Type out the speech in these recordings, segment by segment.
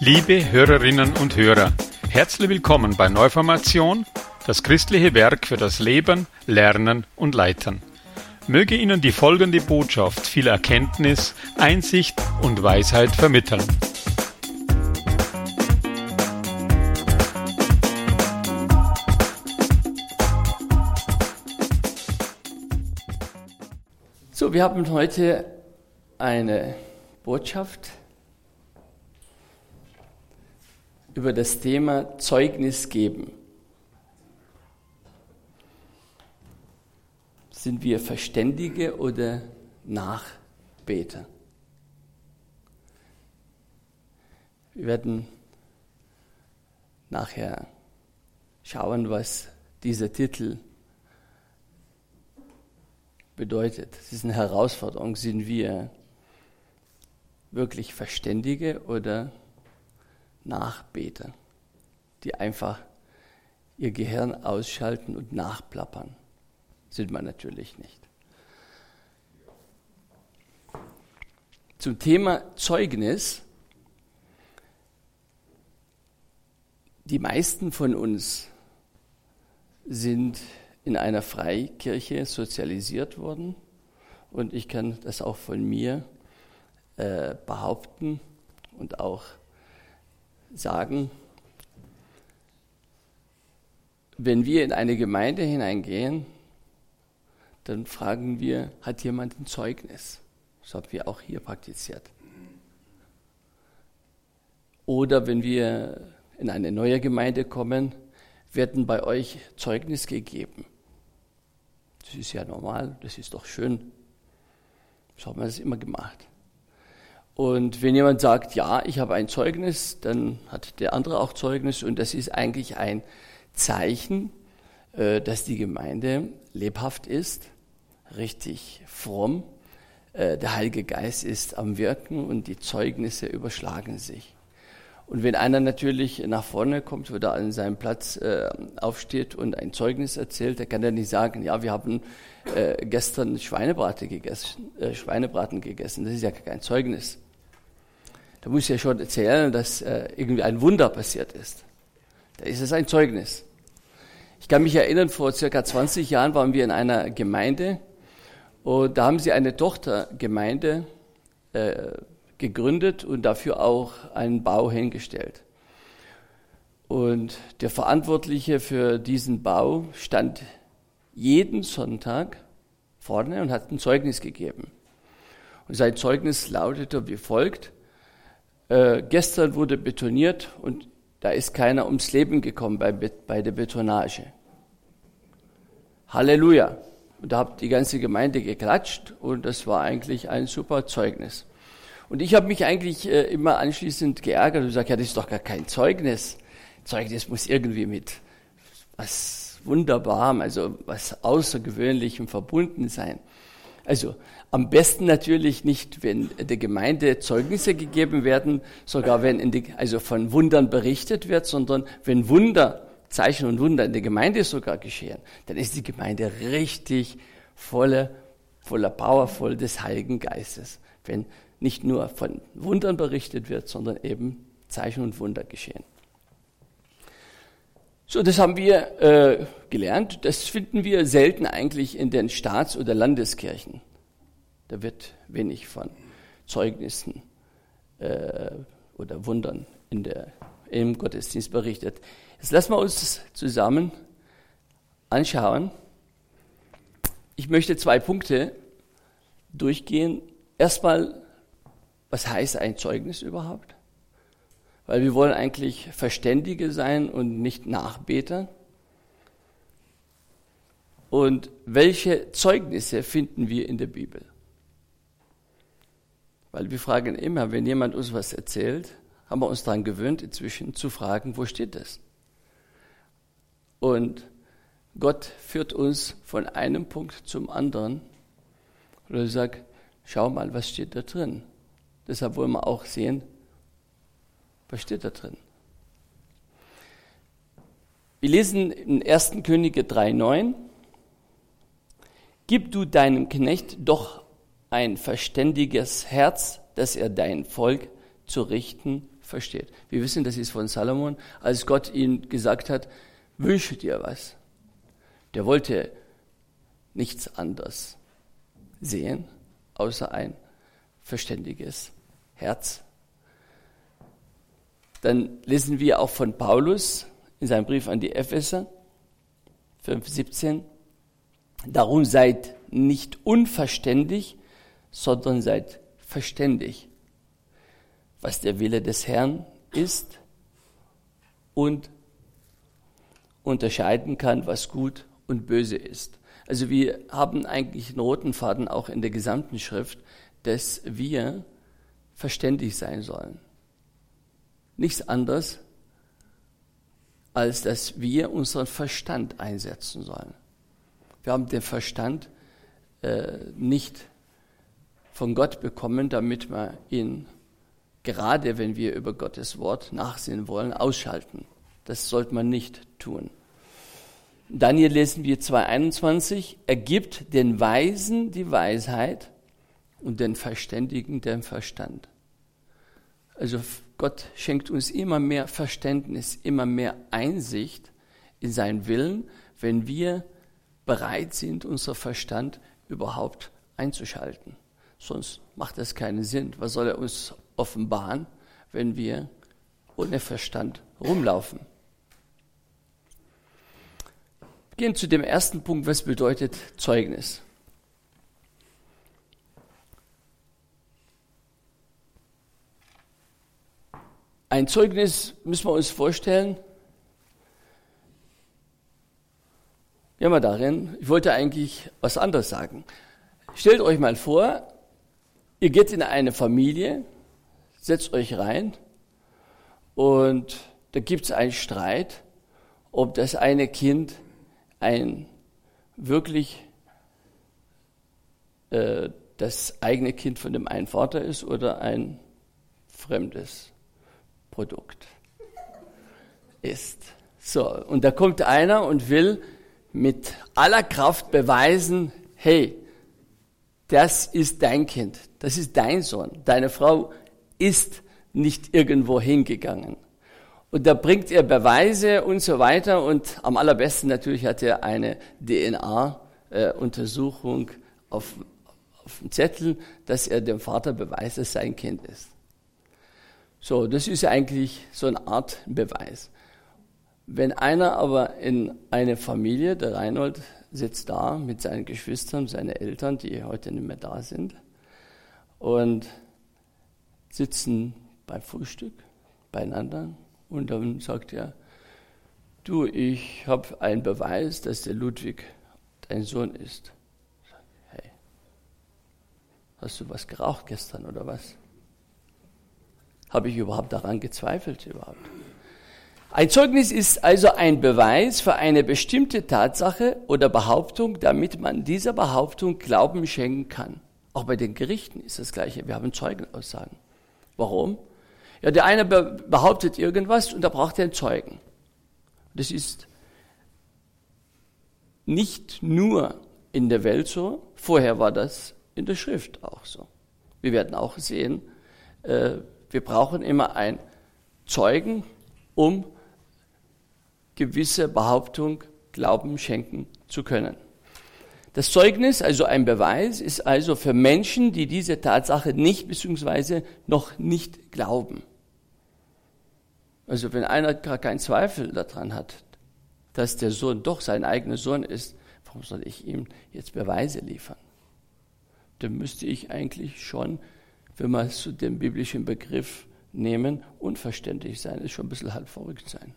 Liebe Hörerinnen und Hörer, herzlich willkommen bei Neuformation, das christliche Werk für das Leben, Lernen und Leiten. Möge Ihnen die folgende Botschaft viel Erkenntnis, Einsicht und Weisheit vermitteln. So, wir haben heute eine Botschaft über das Thema Zeugnis geben. Sind wir Verständige oder Nachbeter? Wir werden nachher schauen, was dieser Titel bedeutet. Es ist eine Herausforderung. Sind wir wirklich Verständige oder Nachbeter, die einfach ihr Gehirn ausschalten und nachplappern? Sind wir natürlich nicht. Zum Thema Zeugnis. Die meisten von uns sind in einer Freikirche sozialisiert worden und ich kann das auch von mir behaupten und auch sagen, wenn wir in eine Gemeinde hineingehen, dann fragen wir, hat jemand ein Zeugnis? Das haben wir auch hier praktiziert. Oder wenn wir in eine neue Gemeinde kommen, werden bei euch Zeugnis gegeben. Das ist ja normal, das ist doch schön. So haben wir das immer gemacht. Und wenn jemand sagt, ja, ich habe ein Zeugnis, dann hat der andere auch Zeugnis und das ist eigentlich ein Zeichen, dass die Gemeinde lebhaft ist, richtig fromm. Der Heilige Geist ist am Wirken und die Zeugnisse überschlagen sich. Und wenn einer natürlich nach vorne kommt oder an seinem Platz aufsteht und ein Zeugnis erzählt, dann kann er nicht sagen, ja, wir haben gestern Schweinebraten gegessen. Das ist ja kein Zeugnis. Da muss ja schon erzählen, dass irgendwie ein Wunder passiert ist. Da ist es ein Zeugnis. Ich kann mich erinnern, vor circa 20 Jahren waren wir in einer Gemeinde und da haben sie eine Tochtergemeinde gegründet und dafür auch einen Bau hingestellt. Und der Verantwortliche für diesen Bau stand jeden Sonntag vorne und hat ein Zeugnis gegeben. Und sein Zeugnis lautete wie folgt: Gestern wurde betoniert und da ist keiner ums Leben gekommen bei der Betonage. Halleluja! Und da hat die ganze Gemeinde geklatscht und das war eigentlich ein super Zeugnis. Und ich habe mich eigentlich immer anschließend geärgert und gesagt, ja, das ist doch gar kein Zeugnis. Zeugnis muss irgendwie mit was Wunderbarem, also was Außergewöhnlichem verbunden sein. Also am besten natürlich nicht, wenn der Gemeinde Zeugnisse gegeben werden, sogar wenn also von Wundern berichtet wird, sondern wenn Wunder, Zeichen und Wunder in der Gemeinde sogar geschehen, dann ist die Gemeinde richtig voller Power, voll des Heiligen Geistes. Wenn nicht nur von Wundern berichtet wird, sondern eben Zeichen und Wunder geschehen. So, das haben wir gelernt. Das finden wir selten eigentlich in den Staats- oder Landeskirchen. Da wird wenig von Zeugnissen oder Wundern im Gottesdienst berichtet. Jetzt lassen wir uns das zusammen anschauen. Ich möchte 2 Punkte durchgehen. Erstmal, was heißt ein Zeugnis überhaupt? Weil wir wollen eigentlich Verständige sein und nicht Nachbeter. Und welche Zeugnisse finden wir in der Bibel? Weil wir fragen immer, wenn jemand uns was erzählt, haben wir uns daran gewöhnt, inzwischen zu fragen, wo steht das? Und Gott führt uns von einem Punkt zum anderen. Und er sagt, schau mal, was steht da drin? Deshalb wollen wir auch sehen, was steht da drin. Wir lesen in 1. Könige 3,9. Gib du deinem Knecht doch ein verständiges Herz, dass er dein Volk zu richten versteht. Wir wissen, das ist von Salomon, als Gott ihm gesagt hat, wünsche dir was. Der wollte nichts anderes sehen, außer ein verständiges Herz. Dann lesen wir auch von Paulus in seinem Brief an die Epheser 5,17. Darum seid nicht unverständig, sondern seid verständig, was der Wille des Herrn ist und unterscheiden kann, was gut und böse ist. Also wir haben eigentlich einen roten Faden auch in der gesamten Schrift, dass wir verständig sein sollen. Nichts anderes, als dass wir unseren Verstand einsetzen sollen. Wir haben den Verstand nicht von Gott bekommen, damit wir ihn, gerade wenn wir über Gottes Wort nachsehen wollen, ausschalten. Das sollte man nicht tun. Daniel lesen wir 2,21, er gibt den Weisen die Weisheit und den Verständigen den Verstand. Also Gott schenkt uns immer mehr Verständnis, immer mehr Einsicht in seinen Willen, wenn wir bereit sind, unseren Verstand überhaupt einzuschalten. Sonst macht das keinen Sinn. Was soll er uns offenbaren, wenn wir ohne Verstand rumlaufen? Wir gehen zu dem ersten Punkt, was bedeutet Zeugnis? Ein Zeugnis müssen wir uns vorstellen, ja mal darin, ich wollte eigentlich was anderes sagen. Stellt euch mal vor, ihr geht in eine Familie, setzt euch rein und da gibt es einen Streit, ob das eine Kind ein wirklich das eigene Kind von dem einen Vater ist oder ein fremdes Produkt ist. So, und da kommt einer und will mit aller Kraft beweisen, hey, das ist dein Kind, das ist dein Sohn, deine Frau ist nicht irgendwo hingegangen. Und da bringt er Beweise und so weiter und am allerbesten natürlich hat er eine DNA-Untersuchung auf dem Zettel, dass er dem Vater beweist, dass sein Kind ist. So, das ist ja eigentlich so eine Art Beweis. Wenn einer aber in eine Familie, der Reinhold sitzt da mit seinen Geschwistern, seinen Eltern, die heute nicht mehr da sind, und sitzen beim Frühstück beieinander und dann sagt er, du, ich habe einen Beweis, dass der Ludwig dein Sohn ist. Ich sage, hey, hast du was geraucht gestern oder was? Habe ich überhaupt daran gezweifelt überhaupt? Ein Zeugnis ist also ein Beweis für eine bestimmte Tatsache oder Behauptung, damit man dieser Behauptung Glauben schenken kann. Auch bei den Gerichten ist das Gleiche. Wir haben Zeugenaussagen. Warum? Ja, der eine behauptet irgendwas und da braucht er einen Zeugen. Das ist nicht nur in der Welt so, vorher war das in der Schrift auch so. Wir werden auch sehen, wir brauchen immer einen Zeugen, um gewisse Behauptung Glauben schenken zu können. Das Zeugnis, also ein Beweis, ist also für Menschen, die diese Tatsache nicht bzw. noch nicht glauben. Also wenn einer gar keinen Zweifel daran hat, dass der Sohn doch sein eigener Sohn ist, warum soll ich ihm jetzt Beweise liefern? Dann müsste ich eigentlich schon, wenn wir es zu dem biblischen Begriff nehmen, unverständlich sein, ist schon ein bisschen halb verrückt sein.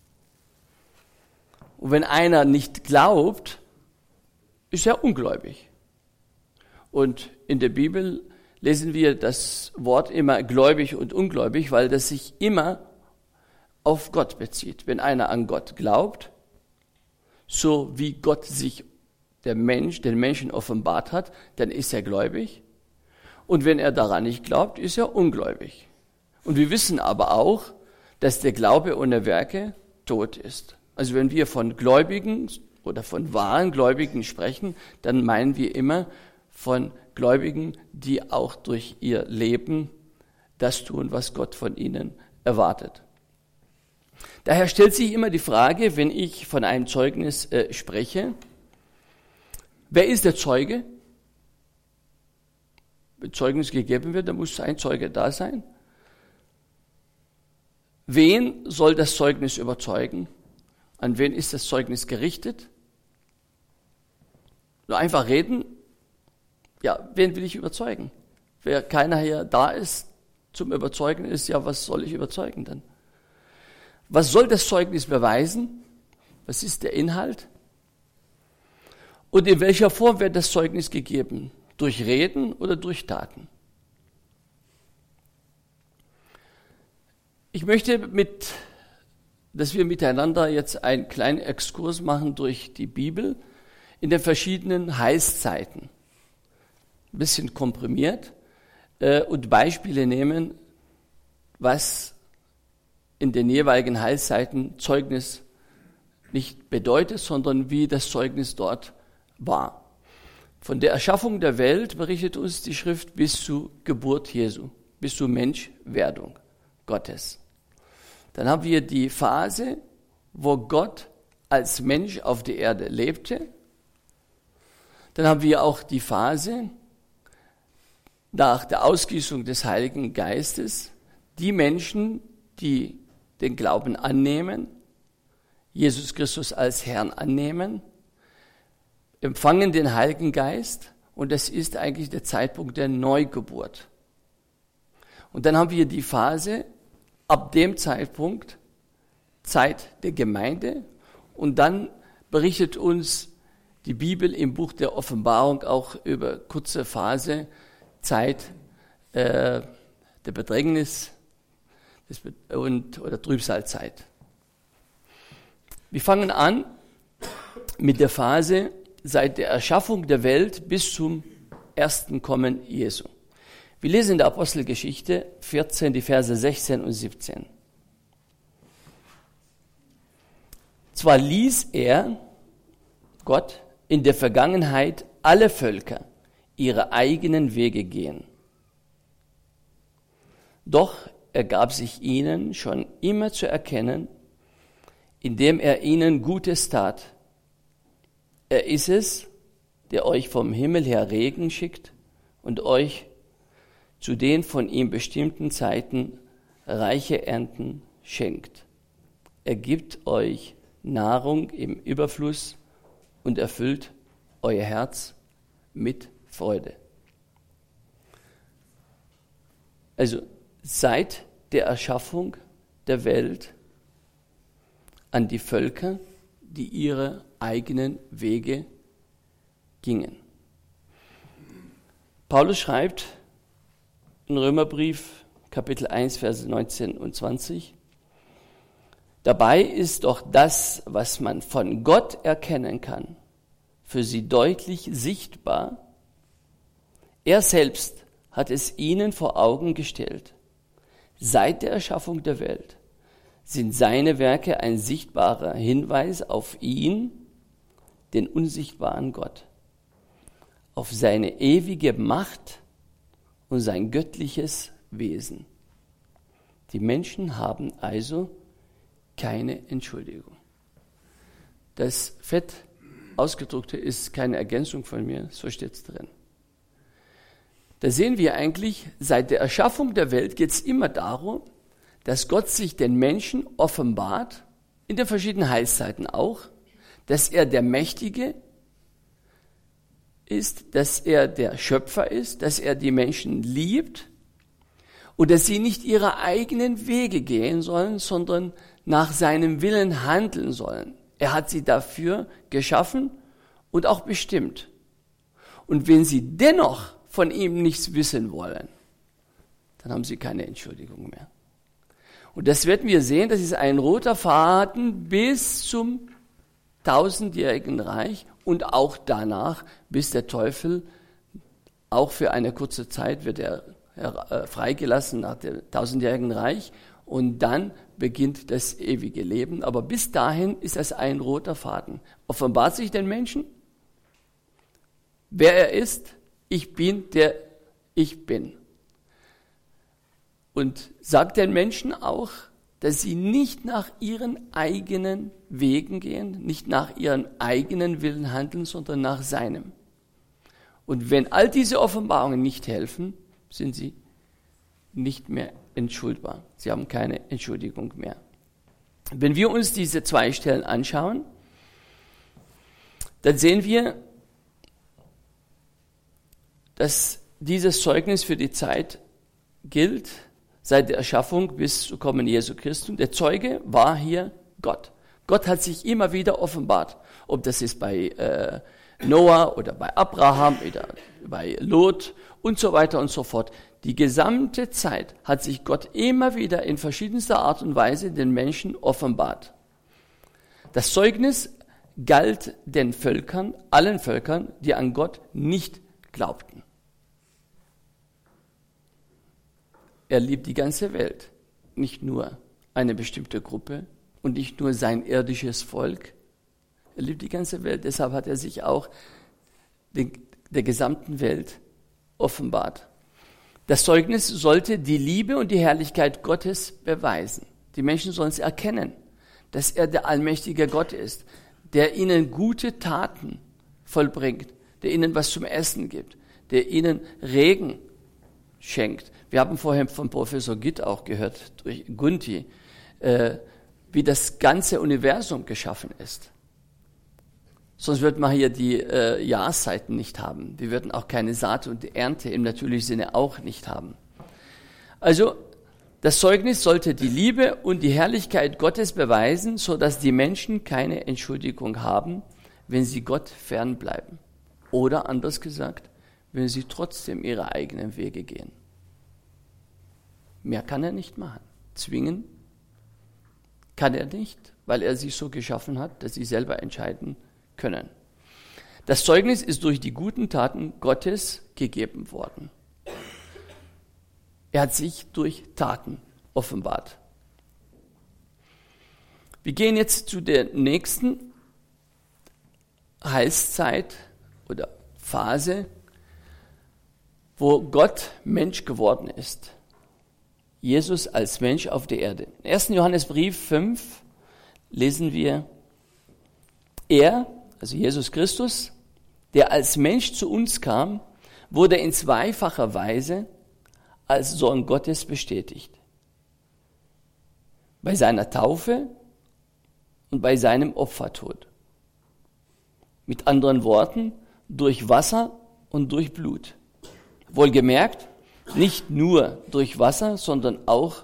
Und wenn einer nicht glaubt, ist er ungläubig. Und in der Bibel lesen wir das Wort immer gläubig und ungläubig, weil das sich immer auf Gott bezieht. Wenn einer an Gott glaubt, so wie Gott sich den Menschen offenbart hat, dann ist er gläubig. Und wenn er daran nicht glaubt, ist er ungläubig. Und wir wissen aber auch, dass der Glaube ohne Werke tot ist. Also wenn wir von Gläubigen oder von wahren Gläubigen sprechen, dann meinen wir immer von Gläubigen, die auch durch ihr Leben das tun, was Gott von ihnen erwartet. Daher stellt sich immer die Frage, wenn ich von einem Zeugnis spreche, wer ist der Zeuge? Wenn Zeugnis gegeben wird, dann muss ein Zeuge da sein. Wen soll das Zeugnis überzeugen? An wen ist das Zeugnis gerichtet? Nur einfach reden? Ja, wen will ich überzeugen? Wer keiner hier da ist zum Überzeugen ist, ja, was soll ich überzeugen dann? Was soll das Zeugnis beweisen? Was ist der Inhalt? Und in welcher Form wird das Zeugnis gegeben? Durch Reden oder durch Taten? Ich möchte, dass wir miteinander jetzt einen kleinen Exkurs machen durch die Bibel in den verschiedenen Heilszeiten. Ein bisschen komprimiert und Beispiele nehmen, was in den jeweiligen Heilszeiten Zeugnis nicht bedeutet, sondern wie das Zeugnis dort war. Von der Erschaffung der Welt berichtet uns die Schrift bis zur Geburt Jesu, bis zur Menschwerdung Gottes. Dann haben wir die Phase, wo Gott als Mensch auf der Erde lebte. Dann haben wir auch die Phase nach der Ausgießung des Heiligen Geistes, die Menschen, die den Glauben annehmen, Jesus Christus als Herrn annehmen, empfangen den Heiligen Geist und das ist eigentlich der Zeitpunkt der Neugeburt. Und dann haben wir die Phase, ab dem Zeitpunkt, Zeit der Gemeinde und dann berichtet uns die Bibel im Buch der Offenbarung auch über kurze Phase, Zeit der Bedrängnis oder Trübsalzeit. Wir fangen an mit der Phase seit der Erschaffung der Welt bis zum ersten Kommen Jesu. Wir lesen in der Apostelgeschichte 14, die Verse 16 und 17. Zwar ließ er, Gott, in der Vergangenheit alle Völker ihre eigenen Wege gehen. Doch er gab sich ihnen schon immer zu erkennen, indem er ihnen Gutes tat. Er ist es, der euch vom Himmel her Regen schickt und euch zu den von ihm bestimmten Zeiten reiche Ernten schenkt. Er gibt euch Nahrung im Überfluss und erfüllt euer Herz mit Freude. Also seit der Erschaffung der Welt an die Völker, die ihre eigenen Wege gingen. Paulus schreibt im Römerbrief Kapitel 1, Verse 19 und 20, dabei ist doch das, was man von Gott erkennen kann, für sie deutlich sichtbar. Er selbst hat es ihnen vor Augen gestellt. Seit der Erschaffung der Welt sind seine Werke ein sichtbarer Hinweis auf ihn, den unsichtbaren Gott, auf seine ewige Macht und sein göttliches Wesen. Die Menschen haben also keine Entschuldigung. Das fett ausgedruckte ist keine Ergänzung von mir, so steht es drin. Da sehen wir eigentlich, seit der Erschaffung der Welt geht es immer darum, dass Gott sich den Menschen offenbart, in den verschiedenen Heilszeiten auch, dass er der Mächtige ist, dass er der Schöpfer ist, dass er die Menschen liebt und dass sie nicht ihre eigenen Wege gehen sollen, sondern nach seinem Willen handeln sollen. Er hat sie dafür geschaffen und auch bestimmt. Und wenn sie dennoch von ihm nichts wissen wollen, dann haben sie keine Entschuldigung mehr. Und das werden wir sehen, das ist ein roter Faden bis zum 1000-jährigen Reich und auch danach, bis der Teufel auch für eine kurze Zeit wird er freigelassen nach dem 1000-jährigen Reich und dann beginnt das ewige Leben. Aber bis dahin ist es ein roter Faden. Offenbart sich den Menschen, wer er ist. Ich bin, der ich bin. und sagt den Menschen auch, dass sie nicht nach ihren eigenen Wegen gehen, nicht nach ihren eigenen Willen handeln, sondern nach seinem. Und wenn all diese Offenbarungen nicht helfen, sind sie nicht mehr entschuldbar. Sie haben keine Entschuldigung mehr. Wenn wir uns diese zwei Stellen anschauen, dann sehen wir, dass dieses Zeugnis für die Zeit gilt, seit der Erschaffung bis zu Kommen Jesu Christi. Der Zeuge war hier Gott. Gott hat sich immer wieder offenbart. Ob das ist bei Noah oder bei Abraham oder bei Lot und so weiter und so fort. Die gesamte Zeit hat sich Gott immer wieder in verschiedenster Art und Weise den Menschen offenbart. Das Zeugnis galt den Völkern, allen Völkern, die an Gott nicht glaubten. Er liebt die ganze Welt, nicht nur eine bestimmte Gruppe und nicht nur sein irdisches Volk. Er liebt die ganze Welt, deshalb hat er sich auch der gesamten Welt offenbart. Das Zeugnis sollte die Liebe und die Herrlichkeit Gottes beweisen. Die Menschen sollen es erkennen, dass er der allmächtige Gott ist, der ihnen gute Taten vollbringt, der ihnen was zum Essen gibt, der ihnen Regen schenkt. Wir haben vorhin von Professor Gitt auch gehört, durch Gunti, wie das ganze Universum geschaffen ist. Sonst würden wir hier die Jahreszeiten nicht haben. Wir würden auch keine Saat und Ernte im natürlichen Sinne auch nicht haben. Also das Zeugnis sollte die Liebe und die Herrlichkeit Gottes beweisen, sodass die Menschen keine Entschuldigung haben, wenn sie Gott fernbleiben. Oder anders gesagt, wenn sie trotzdem ihre eigenen Wege gehen. Mehr kann er nicht machen. Zwingen kann er nicht, weil er sie so geschaffen hat, dass sie selber entscheiden können. Das Zeugnis ist durch die guten Taten Gottes gegeben worden. Er hat sich durch Taten offenbart. Wir gehen jetzt zu der nächsten Heilszeit oder Phase, wo Gott Mensch geworden ist. Jesus als Mensch auf der Erde. Im 1. Johannesbrief 5 lesen wir, er, also Jesus Christus, der als Mensch zu uns kam, wurde in zweifacher Weise als Sohn Gottes bestätigt. Bei seiner Taufe und bei seinem Opfertod. Mit anderen Worten, durch Wasser und durch Blut. Wohlgemerkt, nicht nur durch Wasser, sondern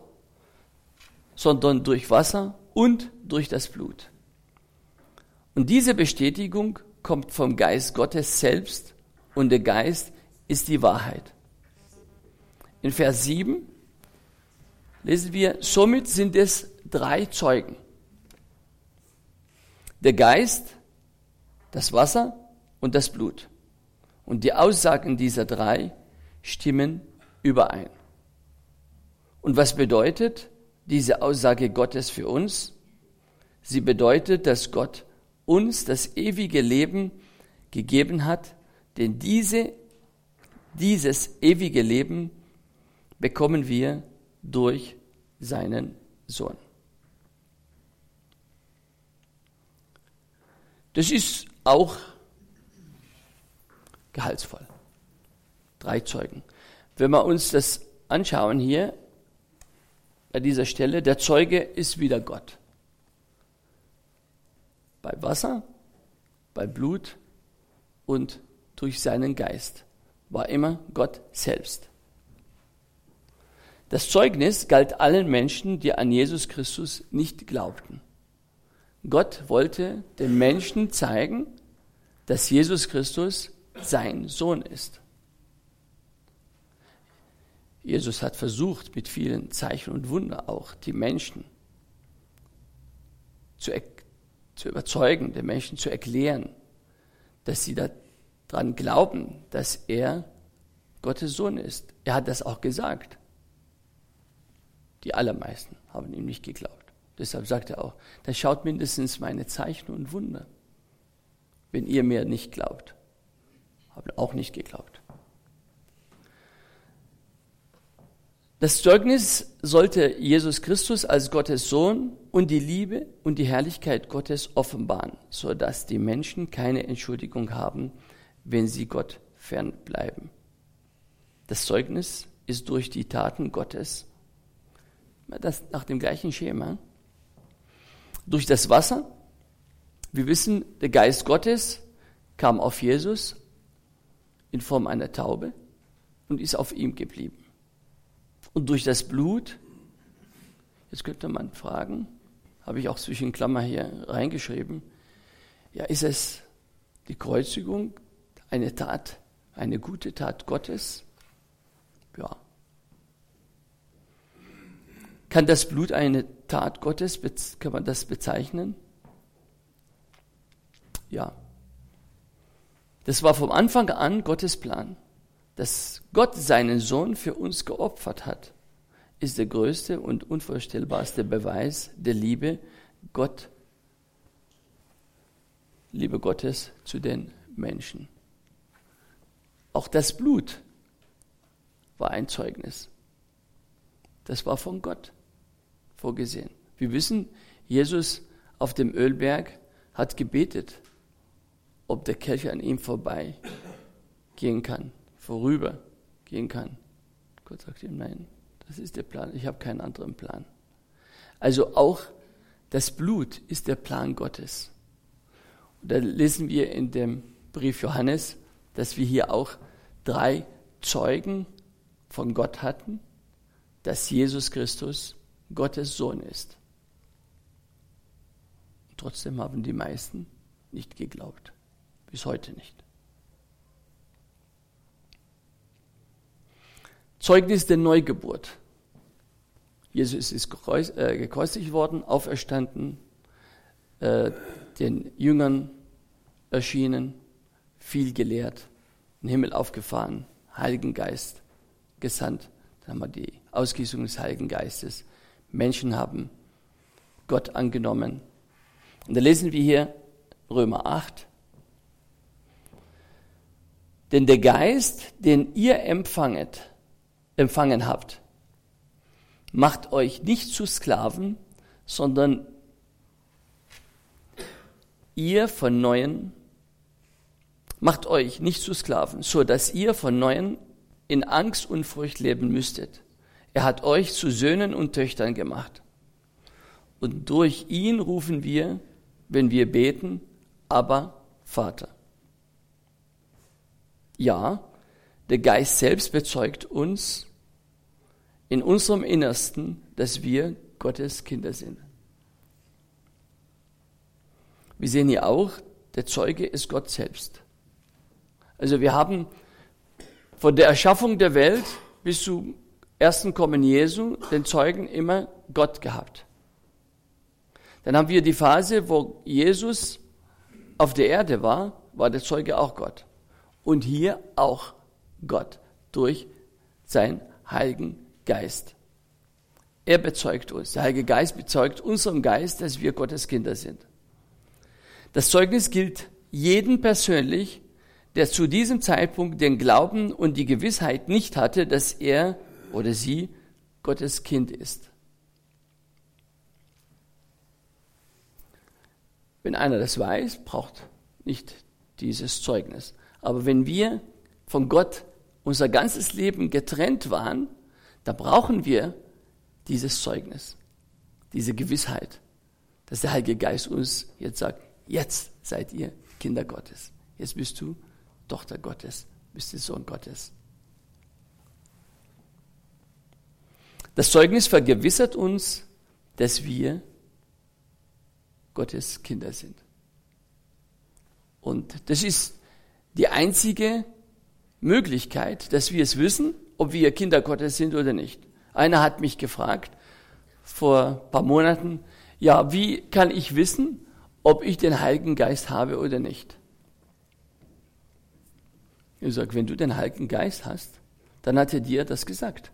durch Wasser und durch das Blut. Und diese Bestätigung kommt vom Geist Gottes selbst und der Geist ist die Wahrheit. In Vers 7 lesen wir, somit sind es 3 Zeugen. Der Geist, das Wasser und das Blut. Und die Aussagen dieser 3 stimmen überein. Und was bedeutet diese Aussage Gottes für uns? Sie bedeutet, dass Gott uns das ewige Leben gegeben hat, denn dieses ewige Leben bekommen wir durch seinen Sohn. Das ist auch gehaltsvoll. 3 Zeugen. Wenn wir uns das anschauen hier, bei dieser Stelle, der Zeuge ist wieder Gott. Bei Wasser, bei Blut und durch seinen Geist war immer Gott selbst. Das Zeugnis galt allen Menschen, die an Jesus Christus nicht glaubten. Gott wollte den Menschen zeigen, dass Jesus Christus sein Sohn ist. Jesus hat versucht, mit vielen Zeichen und Wunder auch die Menschen zu überzeugen, den Menschen zu erklären, dass sie daran glauben, dass er Gottes Sohn ist. Er hat das auch gesagt. Die allermeisten haben ihm nicht geglaubt. Deshalb sagt er auch, dann schaut mindestens meine Zeichen und Wunder, wenn ihr mir nicht glaubt. Haben auch nicht geglaubt. Das Zeugnis sollte Jesus Christus als Gottes Sohn und die Liebe und die Herrlichkeit Gottes offenbaren, sodass die Menschen keine Entschuldigung haben, wenn sie Gott fernbleiben. Das Zeugnis ist durch die Taten Gottes, das nach dem gleichen Schema, durch das Wasser. Wir wissen, der Geist Gottes kam auf Jesus in Form einer Taube und ist auf ihm geblieben. Und durch das Blut, jetzt könnte man fragen, habe ich auch zwischen Klammer hier reingeschrieben, ja, ist es die Kreuzigung eine Tat, eine gute Tat Gottes? Ja. Kann das Blut eine Tat Gottes, kann man das bezeichnen? Ja. Das war vom Anfang an Gottes Plan. Dass Gott seinen Sohn für uns geopfert hat, ist der größte und unvorstellbarste Beweis der Liebe Gottes zu den Menschen. Auch das Blut war ein Zeugnis. Das war von Gott vorgesehen. Wir wissen, Jesus auf dem Ölberg hat gebetet, ob der Kelch an ihm vorübergehen kann. Gott sagt ihm, nein, das ist der Plan, ich habe keinen anderen Plan. Also auch das Blut ist der Plan Gottes. Und da lesen wir in dem Brief Johannes, dass wir hier auch 3 Zeugen von Gott hatten, dass Jesus Christus Gottes Sohn ist. Und trotzdem haben die meisten nicht geglaubt, bis heute nicht. Zeugnis der Neugeburt. Jesus ist gekreuzigt worden, auferstanden, den Jüngern erschienen, viel gelehrt, in den Himmel aufgefahren, Heiligen Geist gesandt. Dann haben wir die Ausgießung des Heiligen Geistes. Menschen haben Gott angenommen. Und da lesen wir hier Römer 8. Denn der Geist, den ihr empfangen habt, macht euch nicht zu Sklaven, sondern macht euch nicht zu Sklaven, so dass ihr von Neuem in Angst und Furcht leben müsstet. Er hat euch zu Söhnen und Töchtern gemacht. Und durch ihn rufen wir, wenn wir beten, aber Vater. Ja, der Geist selbst bezeugt uns in unserem Innersten, dass wir Gottes Kinder sind. Wir sehen hier auch, der Zeuge ist Gott selbst. Also wir haben von der Erschaffung der Welt bis zum ersten Kommen Jesu den Zeugen immer Gott gehabt. Dann haben wir die Phase, wo Jesus auf der Erde war der Zeuge auch Gott. Und hier auch Gott durch seinen Heiligen Geist. Er bezeugt uns, der Heilige Geist bezeugt unserem Geist, dass wir Gottes Kinder sind. Das Zeugnis gilt jedem persönlich, der zu diesem Zeitpunkt den Glauben und die Gewissheit nicht hatte, dass er oder sie Gottes Kind ist. Wenn einer das weiß, braucht nicht dieses Zeugnis. Aber wenn wir von Gott unser ganzes Leben getrennt waren, da brauchen wir dieses Zeugnis, diese Gewissheit, dass der Heilige Geist uns jetzt sagt, jetzt seid ihr Kinder Gottes. Jetzt bist du Tochter Gottes, bist du Sohn Gottes. Das Zeugnis vergewissert uns, dass wir Gottes Kinder sind. Und das ist die einzige Möglichkeit, dass wir es wissen, ob wir Kinder Gottes sind oder nicht. Einer hat mich gefragt vor ein paar Monaten, ja, wie kann ich wissen, ob ich den Heiligen Geist habe oder nicht? Ich sage, wenn du den Heiligen Geist hast, dann hat er dir das gesagt.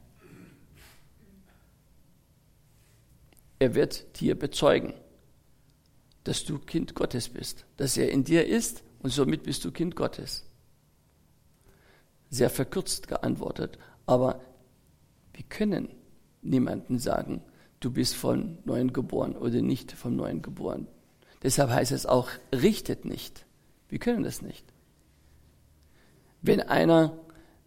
Er wird dir bezeugen, dass du Kind Gottes bist, dass er in dir ist und somit bist du Kind Gottes. Sehr verkürzt geantwortet, aber Wir können niemandem sagen, du bist von Neuem geboren oder nicht von Neuem geboren. Deshalb heißt es auch, richtet nicht. Wir können das nicht. Wenn einer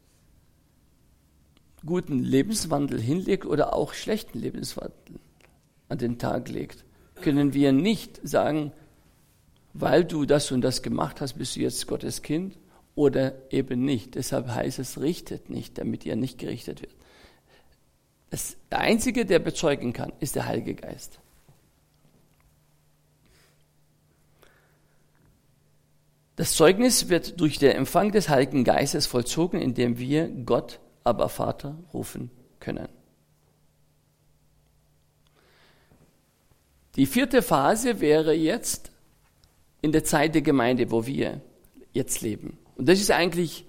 guten Lebenswandel hinlegt oder auch schlechten Lebenswandel an den Tag legt, können wir nicht sagen, weil du das und das gemacht hast, bist du jetzt Gottes Kind oder eben nicht. Deshalb heißt es, richtet nicht, damit ihr nicht gerichtet wird. Der Einzige, der bezeugen kann, ist der Heilige Geist. Das Zeugnis wird durch den Empfang des Heiligen Geistes vollzogen, indem wir Gott, aber Vater, rufen können. Die 4. Phase wäre jetzt in der Zeit der Gemeinde, wo wir jetzt leben. Und das ist eigentlich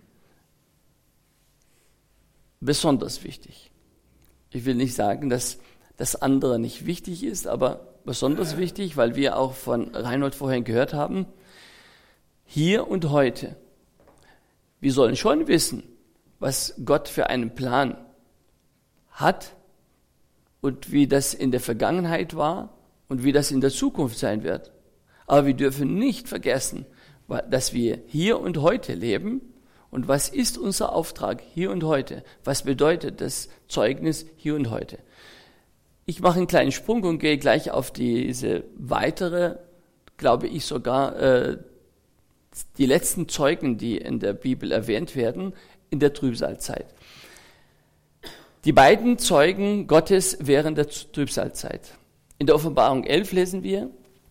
besonders wichtig. Ich will nicht sagen, dass das andere nicht wichtig ist, aber besonders wichtig, weil wir auch von Reinhold vorhin gehört haben, hier und heute. Wir sollen schon wissen, was Gott für einen Plan hat und wie das in der Vergangenheit war und wie das in der Zukunft sein wird. Aber wir dürfen nicht vergessen, dass wir hier und heute leben. Und was ist unser Auftrag hier und heute? Was bedeutet das Zeugnis hier und heute? Ich mache einen kleinen Sprung und gehe gleich auf diese weitere, glaube ich sogar, die letzten Zeugen, die in der Bibel erwähnt werden, in der Trübsalzeit. Die beiden Zeugen Gottes während der Trübsalzeit. In der Offenbarung 11 lesen wir,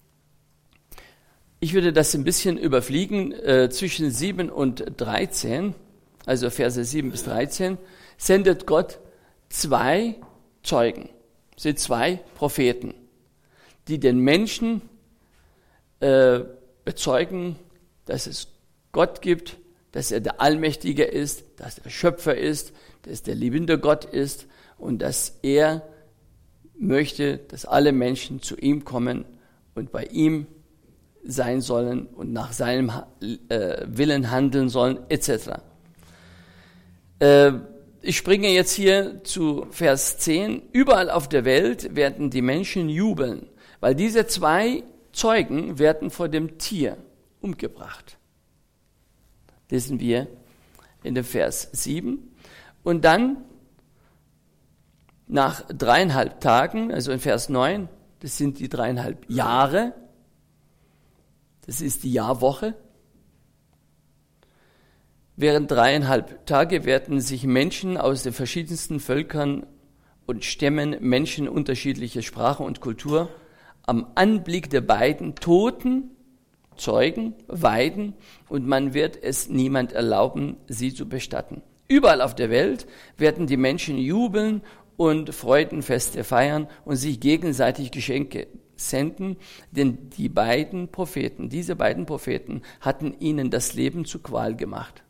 ich würde das ein bisschen überfliegen, zwischen 7 und 13, also Verse 7 bis 13, sendet Gott 2 Zeugen, sind 2 Propheten, die den Menschen bezeugen, dass es Gott gibt, dass er der Allmächtige ist, dass er Schöpfer ist, dass der liebende Gott ist und dass er möchte, dass alle Menschen zu ihm kommen und bei ihm sein sollen und nach seinem Willen handeln sollen, etc. Ich springe jetzt hier zu Vers 10. Überall auf der Welt werden die Menschen jubeln, weil diese 2 Zeugen werden vor dem Tier umgebracht. Lesen wir in dem Vers 7. Und dann nach 3,5 Tagen, also in Vers 9, das sind die 3,5 Jahre, das ist die Jahrwoche. Während 3,5 Tage werden sich Menschen aus den verschiedensten Völkern und Stämmen, Menschen unterschiedlicher Sprache und Kultur, am Anblick der beiden Toten Zeugen weiden und man wird es niemand erlauben, sie zu bestatten. Überall auf der Welt werden die Menschen jubeln und Freudenfeste feiern und sich gegenseitig Geschenke senden, denn diese beiden Propheten hatten ihnen das Leben zur Qual gemacht.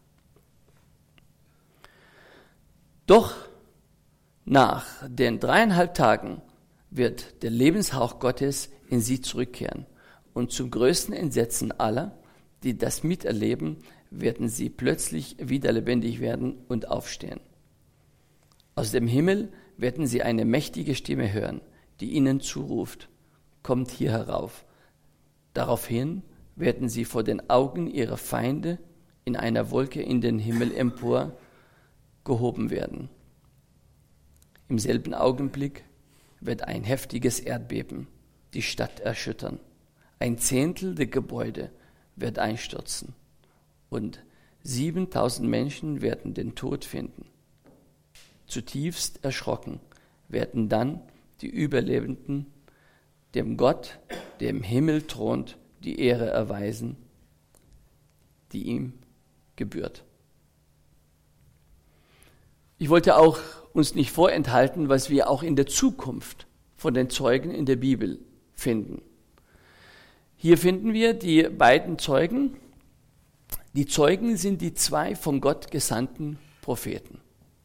Doch nach den 3,5 Tagen wird der Lebenshauch Gottes in sie zurückkehren. Und zum größten Entsetzen aller, die das miterleben, werden sie plötzlich wieder lebendig werden und aufstehen. Aus dem Himmel werden sie eine mächtige Stimme hören, die ihnen zuruft: Kommt hier herauf. Daraufhin werden sie vor den Augen ihrer Feinde in einer Wolke in den Himmel empor gehoben werden. Im selben Augenblick wird ein heftiges Erdbeben die Stadt erschüttern. 1/10 der Gebäude wird einstürzen und 7.000 Menschen werden den Tod finden. Zutiefst erschrocken werden dann die Überlebenden dem Gott, der im Himmel thront, die Ehre erweisen, die ihm gebührt. Ich wollte auch uns nicht vorenthalten, was wir auch in der Zukunft von den Zeugen in der Bibel finden. Hier finden wir die beiden Zeugen. Die Zeugen sind die 2 von Gott gesandten Propheten.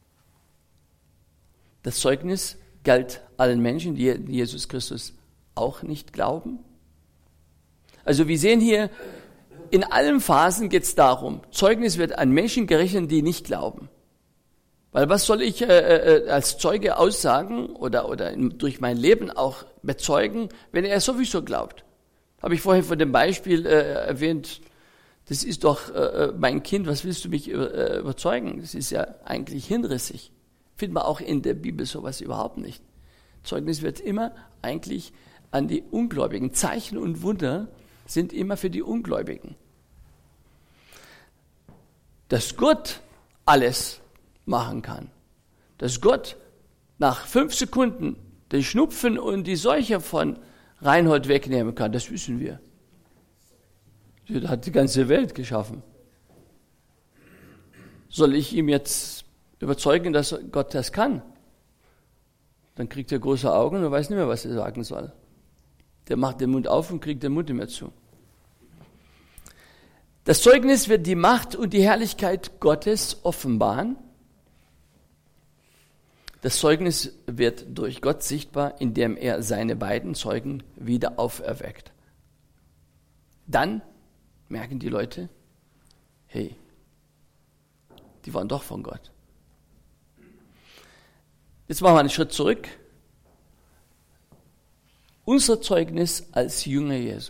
Das Zeugnis galt allen Menschen, die Jesus Christus auch nicht glauben. Also wir sehen hier, in allen Phasen geht es darum, Zeugnis wird an Menschen gerichtet, die nicht glauben. Weil was soll ich als Zeuge aussagen oder durch mein Leben auch bezeugen, wenn er sowieso glaubt? Habe ich vorhin von dem Beispiel erwähnt, das ist doch mein Kind, was willst du mich überzeugen? Das ist ja eigentlich hinrissig. Findet man auch in der Bibel sowas überhaupt nicht. Zeugnis wird immer eigentlich an die Ungläubigen. Zeichen und Wunder sind immer für die Ungläubigen. Dass Gott alles machen kann. Dass Gott nach 5 Sekunden den Schnupfen und die Seuche von Reinhold wegnehmen kann, das wissen wir. Er hat die ganze Welt geschaffen. Soll ich ihm jetzt überzeugen, dass Gott das kann? Dann kriegt er große Augen und weiß nicht mehr, was er sagen soll. Der macht den Mund auf und kriegt den Mund nicht mehr zu. Das Zeugnis wird die Macht und die Herrlichkeit Gottes offenbaren. Das Zeugnis wird durch Gott sichtbar, indem er seine beiden Zeugen wieder auferweckt. Dann merken die Leute, hey, die waren doch von Gott. Jetzt machen wir einen Schritt zurück. Unser Zeugnis als Jünger Jesu.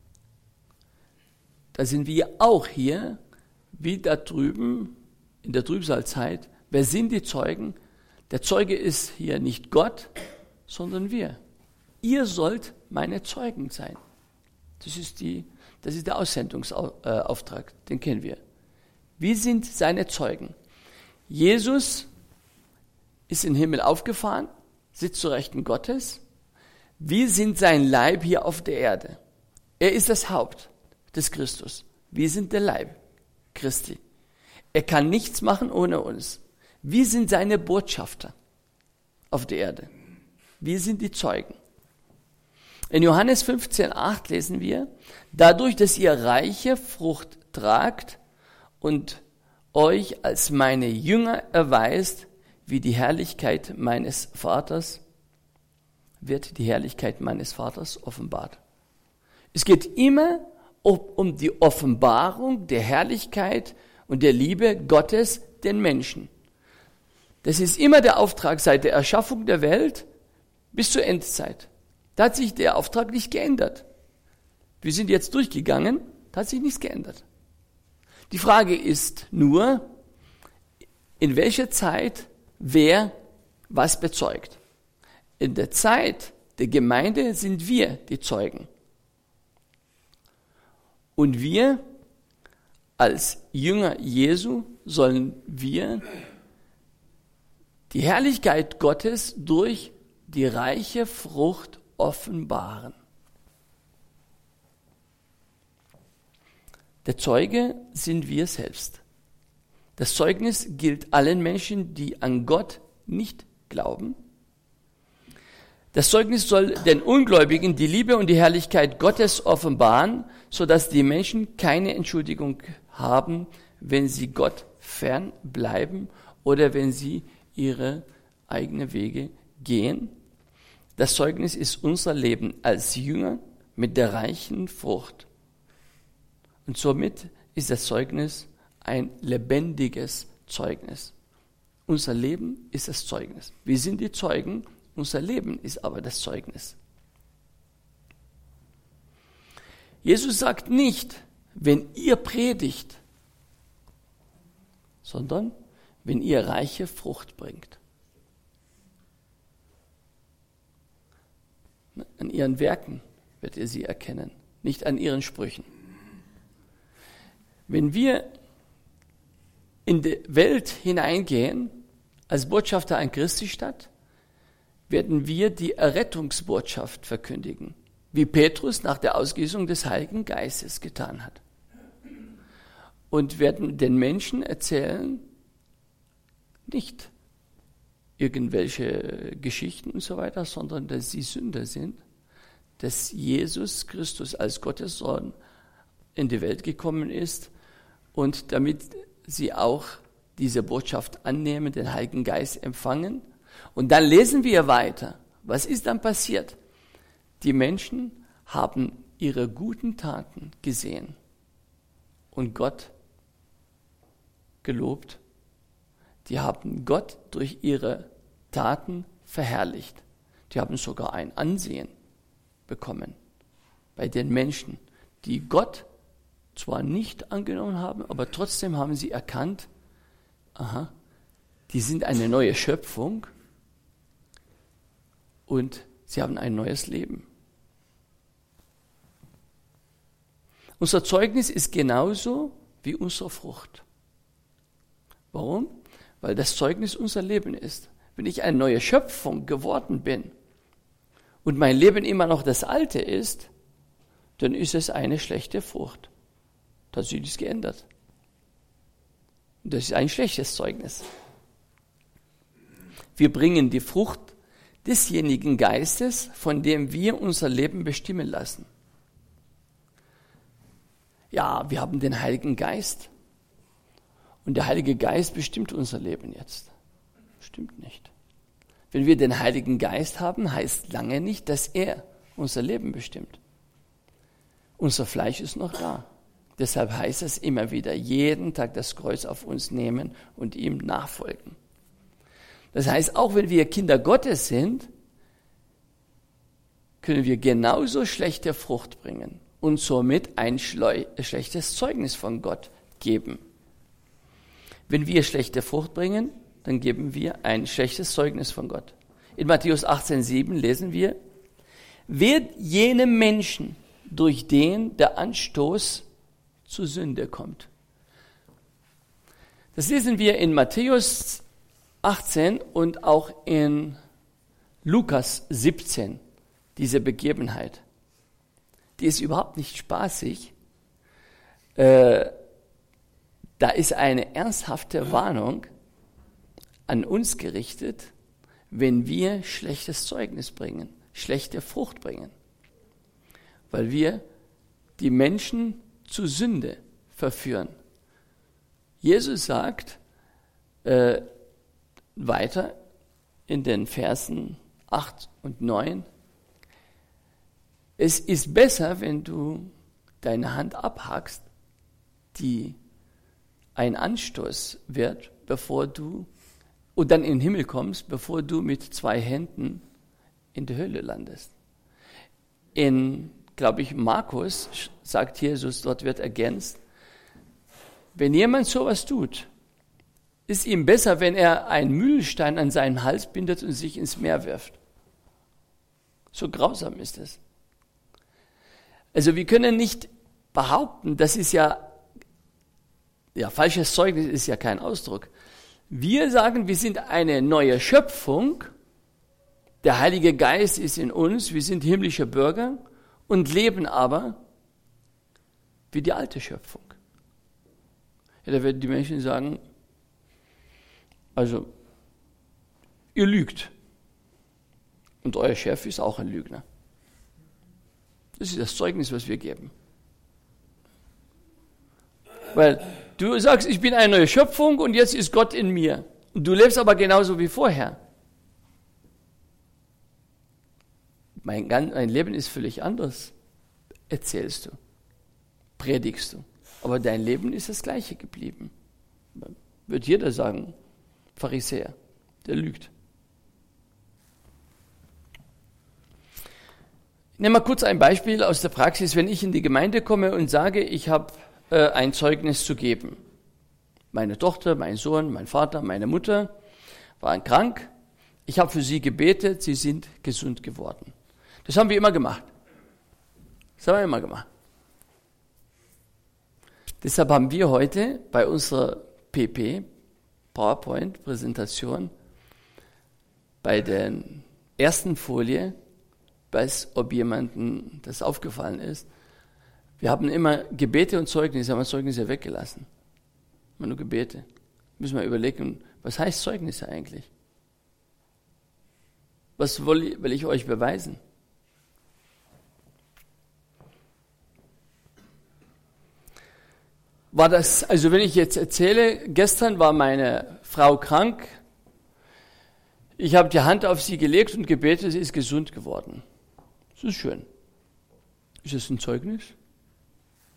Da sind wir auch hier, wie da drüben, in der Trübsalzeit. Wer sind die Zeugen? Der Zeuge ist hier nicht Gott, sondern wir. Ihr sollt meine Zeugen sein. Das ist der Aussendungsauftrag, den kennen wir. Wir sind seine Zeugen. Jesus ist in den Himmel aufgefahren, sitzt zur Rechten Gottes. Wir sind sein Leib hier auf der Erde. Er ist das Haupt des Christus. Wir sind der Leib Christi. Er kann nichts machen ohne uns. Wir sind seine Botschafter auf der Erde. Wir sind die Zeugen. In Johannes 15,8 lesen wir, dadurch, dass ihr reiche Frucht tragt und euch als meine Jünger erweist, wie die Herrlichkeit meines Vaters, wird die Herrlichkeit meines Vaters offenbart. Es geht immer um die Offenbarung der Herrlichkeit und der Liebe Gottes den Menschen. Das ist immer der Auftrag seit der Erschaffung der Welt bis zur Endzeit. Da hat sich der Auftrag nicht geändert. Wir sind jetzt durchgegangen, da hat sich nichts geändert. Die Frage ist nur, in welcher Zeit wer was bezeugt. In der Zeit der Gemeinde sind wir die Zeugen. Und wir als Jünger Jesu sollen wir die Herrlichkeit Gottes durch die reiche Frucht offenbaren. Der Zeuge sind wir selbst. Das Zeugnis gilt allen Menschen, die an Gott nicht glauben. Das Zeugnis soll den Ungläubigen die Liebe und die Herrlichkeit Gottes offenbaren, sodass die Menschen keine Entschuldigung haben, wenn sie Gott fern bleiben oder wenn sie ihre eigenen Wege gehen. Das Zeugnis ist unser Leben als Jünger mit der reichen Frucht. Und somit ist das Zeugnis ein lebendiges Zeugnis. Unser Leben ist das Zeugnis. Wir sind die Zeugen, unser Leben ist aber das Zeugnis. Jesus sagt nicht, wenn ihr predigt, sondern wenn ihr reiche Frucht bringt. An ihren Werken werdet ihr sie erkennen, nicht an ihren Sprüchen. Wenn wir in die Welt hineingehen, als Botschafter an Christi Stadt, werden wir die Errettungsbotschaft verkündigen, wie Petrus nach der Ausgießung des Heiligen Geistes getan hat. Und werden den Menschen erzählen, nicht irgendwelche Geschichten und so weiter, sondern dass sie Sünder sind, dass Jesus Christus als Gottes Sohn in die Welt gekommen ist und damit sie auch diese Botschaft annehmen, den Heiligen Geist empfangen. Und dann lesen wir weiter. Was ist dann passiert? Die Menschen haben ihre guten Taten gesehen und Gott gelobt, die haben Gott durch ihre Taten verherrlicht. Die haben sogar ein Ansehen bekommen bei den Menschen, die Gott zwar nicht angenommen haben, aber trotzdem haben sie erkannt, aha, die sind eine neue Schöpfung und sie haben ein neues Leben. Unser Zeugnis ist genauso wie unsere Frucht. Warum? Weil das Zeugnis unser Leben ist. Wenn ich eine neue Schöpfung geworden bin und mein Leben immer noch das alte ist, dann ist es eine schlechte Frucht. Da hat sich nichts geändert. Und das ist ein schlechtes Zeugnis. Wir bringen die Frucht desjenigen Geistes, von dem wir unser Leben bestimmen lassen. Ja, wir haben den Heiligen Geist. Und der Heilige Geist bestimmt unser Leben jetzt. Stimmt nicht. Wenn wir den Heiligen Geist haben, heißt lange nicht, dass er unser Leben bestimmt. Unser Fleisch ist noch da. Deshalb heißt es immer wieder, jeden Tag das Kreuz auf uns nehmen und ihm nachfolgen. Das heißt, auch wenn wir Kinder Gottes sind, können wir genauso schlechte Frucht bringen und somit ein schlechtes Zeugnis von Gott geben. Wenn wir schlechte Frucht bringen, dann geben wir ein schlechtes Zeugnis von Gott. In Matthäus 18,7 lesen wir, wird jenem Menschen, durch den der Anstoß zur Sünde kommt. Das lesen wir in Matthäus 18 und auch in Lukas 17, diese Begebenheit. Die ist überhaupt nicht spaßig. Da ist eine ernsthafte Warnung an uns gerichtet, wenn wir schlechtes Zeugnis bringen, schlechte Frucht bringen. Weil wir die Menschen zu Sünde verführen. Jesus sagt weiter in den Versen 8 und 9, es ist besser, wenn du deine Hand abhackst, die ein Anstoß wird, bevor du und dann in den Himmel kommst, bevor du mit 2 Händen in der Hölle landest. In, glaube ich, Markus sagt Jesus, dort wird ergänzt, wenn jemand sowas tut, ist ihm besser, wenn er einen Mühlstein an seinen Hals bindet und sich ins Meer wirft. So grausam ist es. Also wir können nicht behaupten, das ist ja falsches Zeugnis ist ja kein Ausdruck. Wir sagen, wir sind eine neue Schöpfung, der Heilige Geist ist in uns, wir sind himmlische Bürger und leben aber wie die alte Schöpfung. Ja, da werden die Menschen sagen, also ihr lügt und euer Chef ist auch ein Lügner. Das ist das Zeugnis, was wir geben. Weil du sagst, ich bin eine neue Schöpfung und jetzt ist Gott in mir. Und du lebst aber genauso wie vorher. Mein Leben ist völlig anders, erzählst du, predigst du. Aber dein Leben ist das gleiche geblieben. Wird jeder sagen, Pharisäer, der lügt. Nehmen wir kurz ein Beispiel aus der Praxis. Wenn ich in die Gemeinde komme und sage, ich habe ein Zeugnis zu geben. Meine Tochter, mein Sohn, mein Vater, meine Mutter waren krank. Ich habe für sie gebetet, sie sind gesund geworden. Das haben wir immer gemacht. Deshalb haben wir heute bei unserer PP, PowerPoint-Präsentation, bei der ersten Folie, weiß, ob jemandem das aufgefallen ist, wir haben immer Gebete und Zeugnisse, haben wir Zeugnisse weggelassen. Immer nur Gebete. Müssen wir überlegen, was heißt Zeugnisse eigentlich? Was will ich euch beweisen? War das, also wenn ich jetzt erzähle, gestern war meine Frau krank, ich habe die Hand auf sie gelegt und gebetet, sie ist gesund geworden. Das ist schön. Ist es ein Zeugnis?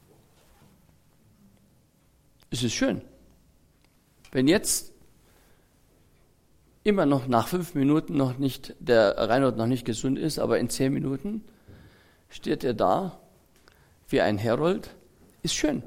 Es ist schön. Wenn jetzt immer noch nach 5 Minuten noch nicht, der Reinhold noch nicht gesund ist, aber in 10 Minuten steht er da wie ein Herold, ist schön.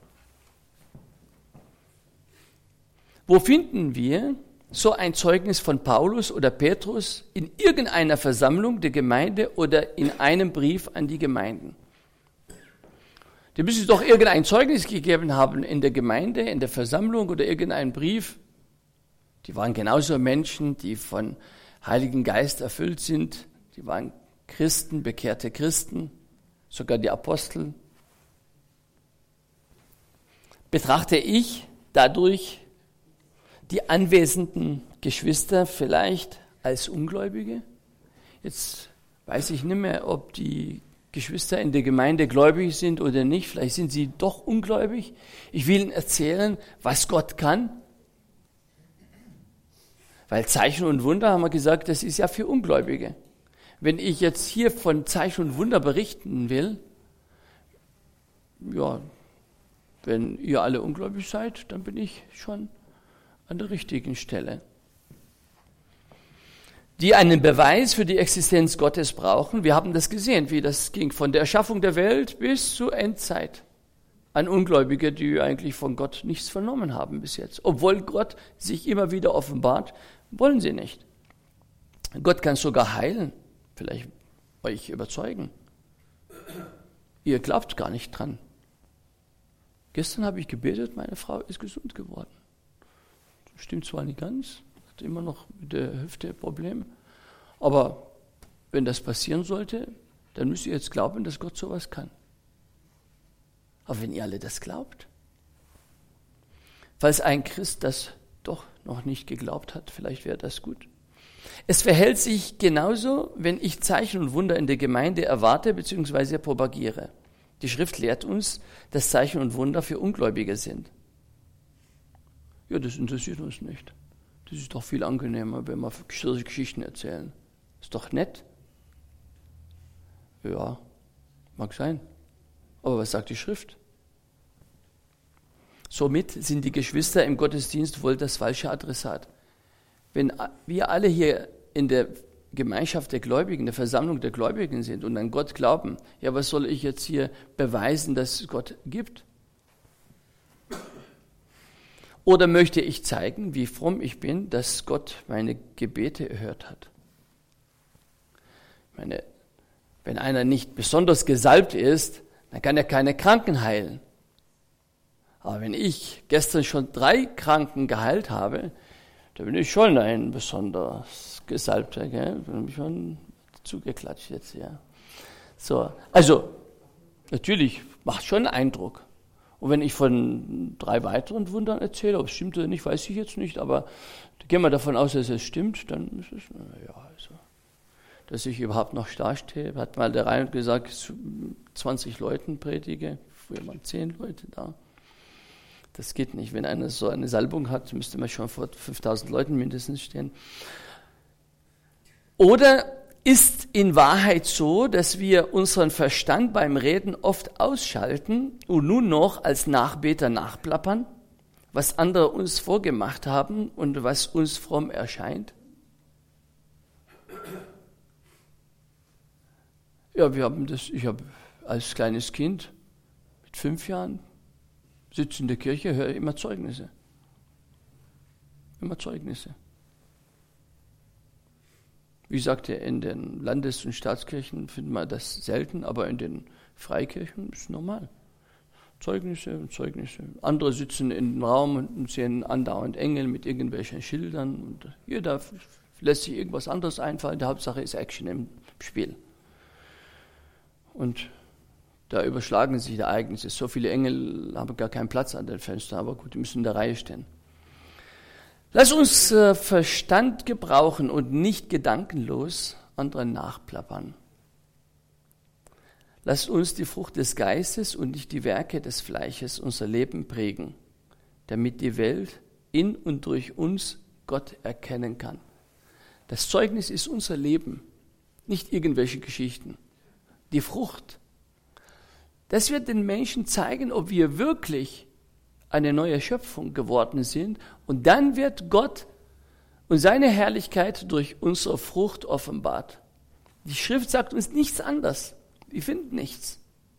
Wo finden wir so ein Zeugnis von Paulus oder Petrus in irgendeiner Versammlung der Gemeinde oder in einem Brief an die Gemeinden? Die müssen doch irgendein Zeugnis gegeben haben in der Gemeinde, in der Versammlung oder irgendeinen Brief. Die waren genauso Menschen, die von Heiligen Geist erfüllt sind. Die waren Christen, bekehrte Christen, sogar die Apostel. Betrachte ich dadurch die anwesenden Geschwister vielleicht als Ungläubige? Jetzt weiß ich nicht mehr, ob die Geschwister in der Gemeinde gläubig sind oder nicht. Vielleicht sind sie doch ungläubig. Ich will ihnen erzählen, was Gott kann. Weil Zeichen und Wunder, haben wir gesagt, das ist ja für Ungläubige. Wenn ich jetzt hier von Zeichen und Wunder berichten will, ja, wenn ihr alle ungläubig seid, dann bin ich schon an der richtigen Stelle. Die einen Beweis für die Existenz Gottes brauchen. Wir haben das gesehen, wie das ging, von der Erschaffung der Welt bis zur Endzeit. An Ungläubige, die eigentlich von Gott nichts vernommen haben bis jetzt. Obwohl Gott sich immer wieder offenbart, wollen sie nicht. Gott kann sogar heilen, vielleicht euch überzeugen. Ihr glaubt gar nicht dran. Gestern habe ich gebetet, meine Frau ist gesund geworden. Stimmt zwar nicht ganz, hat immer noch mit der Hüfte Probleme, aber wenn das passieren sollte, dann müsst ihr jetzt glauben, dass Gott sowas kann. Aber wenn ihr alle das glaubt, falls ein Christ das doch noch nicht geglaubt hat, vielleicht wäre das gut. Es verhält sich genauso, wenn ich Zeichen und Wunder in der Gemeinde erwarte bzw. propagiere. Die Schrift lehrt uns, dass Zeichen und Wunder für Ungläubige sind. Ja, das interessiert uns nicht. Das ist doch viel angenehmer, wenn wir solche Geschichten erzählen. Ist doch nett. Ja, mag sein. Aber was sagt die Schrift? Somit sind die Geschwister im Gottesdienst wohl das falsche Adressat. Wenn wir alle hier in der Gemeinschaft der Gläubigen, der Versammlung der Gläubigen sind und an Gott glauben, ja, was soll ich jetzt hier beweisen, dass es Gott gibt? Oder möchte ich zeigen, wie fromm ich bin, dass Gott meine Gebete erhört hat? Wenn einer nicht besonders gesalbt ist, dann kann er keine Kranken heilen. Aber wenn ich gestern schon 3 Kranken geheilt habe, dann bin ich schon ein besonders Gesalbter, gell? Dann bin ich schon zugeklatscht jetzt, ja. So, also, natürlich macht schon Eindruck. Und wenn ich von 3 weiteren Wundern erzähle, ob es stimmt oder nicht, weiß ich jetzt nicht, aber gehen wir davon aus, dass es stimmt, dann ist es, also, dass ich überhaupt noch dastehe. Hat mal der Reinhold gesagt, 20 Leuten predige, früher waren 10 Leute da. Das geht nicht. Wenn einer so eine Salbung hat, müsste man schon vor 5000 Leuten mindestens stehen. Oder ist in Wahrheit so, dass wir unseren Verstand beim Reden oft ausschalten und nun noch als Nachbeter nachplappern, was andere uns vorgemacht haben und was uns fromm erscheint? Ja, ich habe als kleines Kind mit 5 Jahren sitze in der Kirche, höre immer Zeugnisse. Immer Zeugnisse. Wie sagte, in den Landes- und Staatskirchen findet man das selten, aber in den Freikirchen ist es normal. Zeugnisse und Zeugnisse. Andere sitzen in den Raum und sehen andauernd Engel mit irgendwelchen Schildern. Und jeder lässt sich irgendwas anderes einfallen. Die Hauptsache ist Action im Spiel. Und da überschlagen sich die Ereignisse. So viele Engel haben gar keinen Platz an den Fenstern, aber gut, die müssen in der Reihe stehen. Lass uns Verstand gebrauchen und nicht gedankenlos anderen nachplappern. Lass uns die Frucht des Geistes und nicht die Werke des Fleisches unser Leben prägen, damit die Welt in und durch uns Gott erkennen kann. Das Zeugnis ist unser Leben, nicht irgendwelche Geschichten. Die Frucht. Das wird den Menschen zeigen, ob wir wirklich eine neue Schöpfung geworden sind. Und dann wird Gott und seine Herrlichkeit durch unsere Frucht offenbart. Die Schrift sagt uns nichts anderes. Wir finden nichts.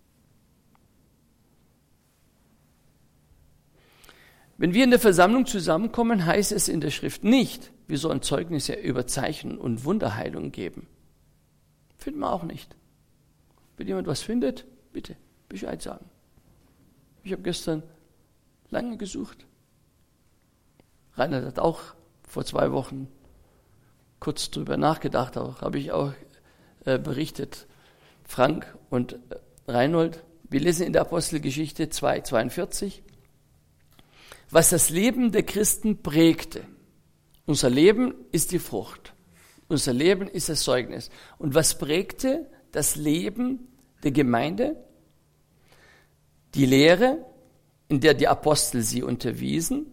Wenn wir in der Versammlung zusammenkommen, heißt es in der Schrift nicht, wir sollen Zeugnisse über Zeichen und Wunderheilungen geben. Finden wir auch nicht. Wenn jemand was findet, bitte Bescheid sagen. Ich habe gestern lange gesucht. Reinhard hat auch vor 2 Wochen kurz drüber nachgedacht, habe ich auch berichtet. Frank und Reinhold, wir lesen in der Apostelgeschichte 2,42, was das Leben der Christen prägte. Unser Leben ist die Frucht. Unser Leben ist das Zeugnis. Und was prägte das Leben der Gemeinde? Die Lehre, in der die Apostel sie unterwiesen,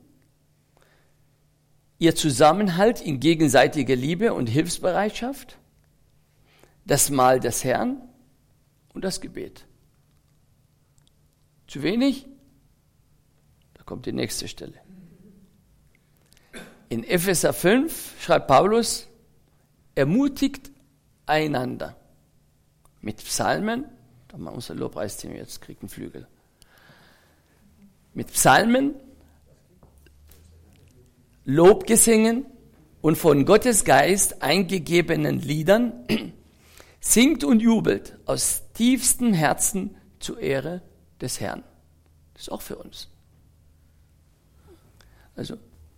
ihr Zusammenhalt in gegenseitiger Liebe und Hilfsbereitschaft, das Mahl des Herrn und das Gebet. Zu wenig? Da kommt die nächste Stelle. In Epheser 5 schreibt Paulus, ermutigt einander mit Psalmen, da mal unser Lobpreisteam jetzt kriegt einen Flügel, mit Psalmen, Lobgesängen und von Gottes Geist eingegebenen Liedern singt und jubelt aus tiefstem Herzen zur Ehre des Herrn. Das ist auch für uns. Also,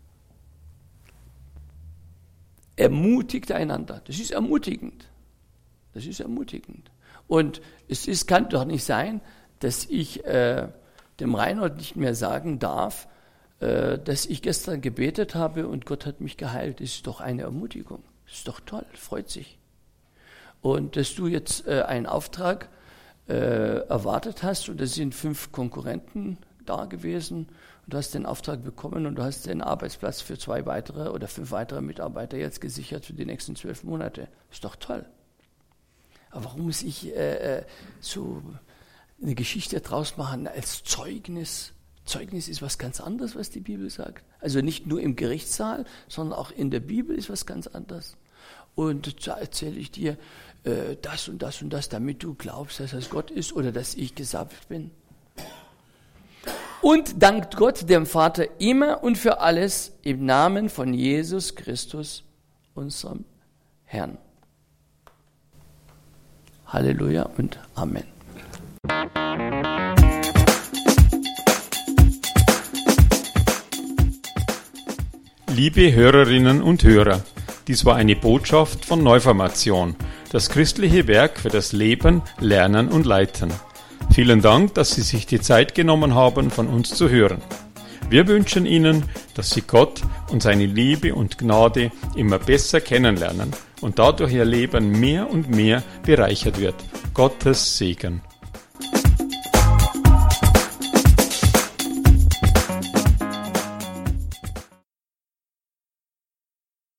ermutigt einander. Das ist ermutigend. Das ist ermutigend. Und kann doch nicht sein, dass ich dem Reinhold nicht mehr sagen darf, dass ich gestern gebetet habe und Gott hat mich geheilt. Das ist doch eine Ermutigung. Das ist doch toll, freut sich. Und dass du jetzt einen Auftrag erwartet hast und es sind 5 Konkurrenten da gewesen und du hast den Auftrag bekommen und du hast den Arbeitsplatz für 2 weitere oder 5 weitere Mitarbeiter jetzt gesichert für die nächsten 12 Monate. Das ist doch toll. Aber warum muss ich so eine Geschichte draus machen als Zeugnis? Zeugnis ist was ganz anderes, was die Bibel sagt. Also nicht nur im Gerichtssaal, sondern auch in der Bibel ist was ganz anderes. Und da erzähle ich dir das und das und das, damit du glaubst, dass das Gott ist oder dass ich gesalbt bin. Und dankt Gott, dem Vater, immer und für alles im Namen von Jesus Christus, unserem Herrn. Halleluja und Amen. Liebe Hörerinnen und Hörer, dies war eine Botschaft von Neuformation, das christliche Werk für das Leben, Lernen und Leiten. Vielen Dank, dass Sie sich die Zeit genommen haben, von uns zu hören. Wir wünschen Ihnen, dass Sie Gott und seine Liebe und Gnade immer besser kennenlernen und dadurch Ihr Leben mehr und mehr bereichert wird. Gottes Segen.